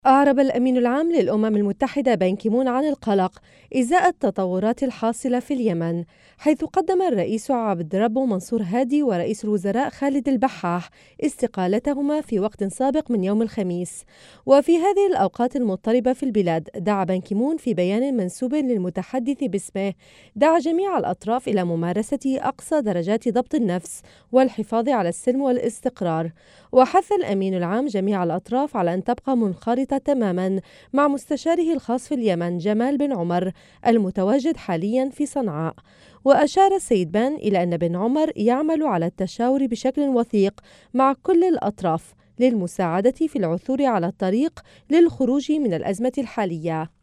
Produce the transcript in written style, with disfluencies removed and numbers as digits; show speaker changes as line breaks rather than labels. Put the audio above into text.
أعرب الأمين العام للأمم المتحدة بان كي-مون عن القلق إزاء التطورات الحاصلة في اليمن، حيث قدم الرئيس عبد ربه منصور هادي ورئيس الوزراء خالد البحاح استقالتهما في وقت سابق من يوم الخميس. وفي هذه الأوقات المضطربة في البلاد، دعا بان كي-مون في بيان منسوب للمتحدث باسمه دعا جميع الأطراف إلى ممارسة أقصى درجات ضبط النفس والحفاظ على السلم والاستقرار. وحث الأمين العام جميع الأطراف على أن تبقى منخرطة تماما مع مستشاره الخاص في اليمن جمال بن عمر المتواجد حاليا في صنعاء. وأشار السيد بان إلى أن بن عمر يعمل على التشاور بشكل وثيق مع كل الأطراف للمساعدة في العثور على الطريق للخروج من الأزمة الحالية.